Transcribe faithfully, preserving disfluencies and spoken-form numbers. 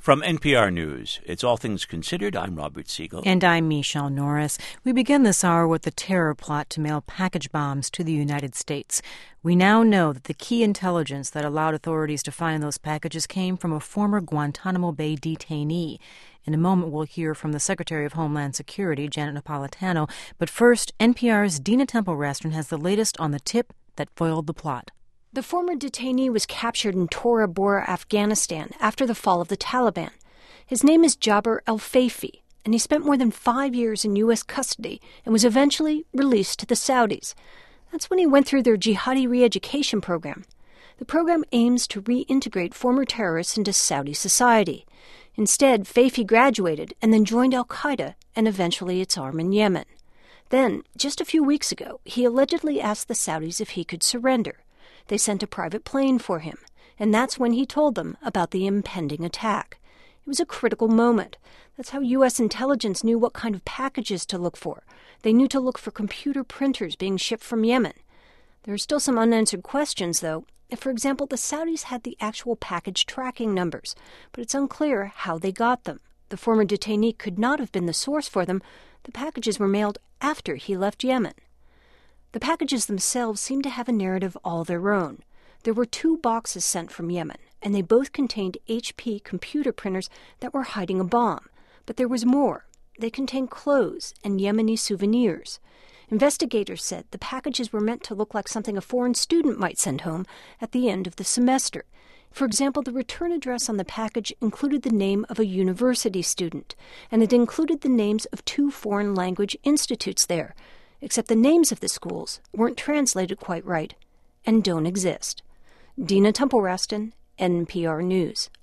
From N P R News, it's All Things Considered. I'm Robert Siegel. And I'm Michelle Norris. We begin this hour with the terror plot to mail package bombs to the United States. We now know that the key intelligence that allowed authorities to find those packages came from a former Guantanamo Bay detainee. In a moment, we'll hear from the Secretary of Homeland Security, Janet Napolitano. But first, N P R's Dina Temple-Raston has the latest on the tip that foiled the plot. The former detainee was captured in Tora Bora, Afghanistan, after the fall of the Taliban. His name is Jaber El-Feifi, and he spent more than five years in U S custody and was eventually released to the Saudis. That's when he went through their jihadi re-education program. The program aims to reintegrate former terrorists into Saudi society. Instead, Feifi graduated and then joined al-Qaeda and eventually its arm in Yemen. Then, just a few weeks ago, he allegedly asked the Saudis if he could surrender. They sent a private plane for him, and that's when he told them about the impending attack. It was a critical moment. That's how U S intelligence knew what kind of packages to look for. They knew to look for computer printers being shipped from Yemen. There are still some unanswered questions, though. For example, the Saudis had the actual package tracking numbers, but it's unclear how they got them. The former detainee could not have been the source for them. The packages were mailed after he left Yemen. The packages themselves seem to have a narrative all their own. There were two boxes sent from Yemen, and they both contained H P computer printers that were hiding a bomb. But there was more. They contained clothes and Yemeni souvenirs. Investigators said the packages were meant to look like something a foreign student might send home at the end of the semester. For example, the return address on the package included the name of a university student, and it included the names of two foreign language institutes there, except the names of the schools weren't translated quite right and don't exist. Dina Temple-Raston, N P R News.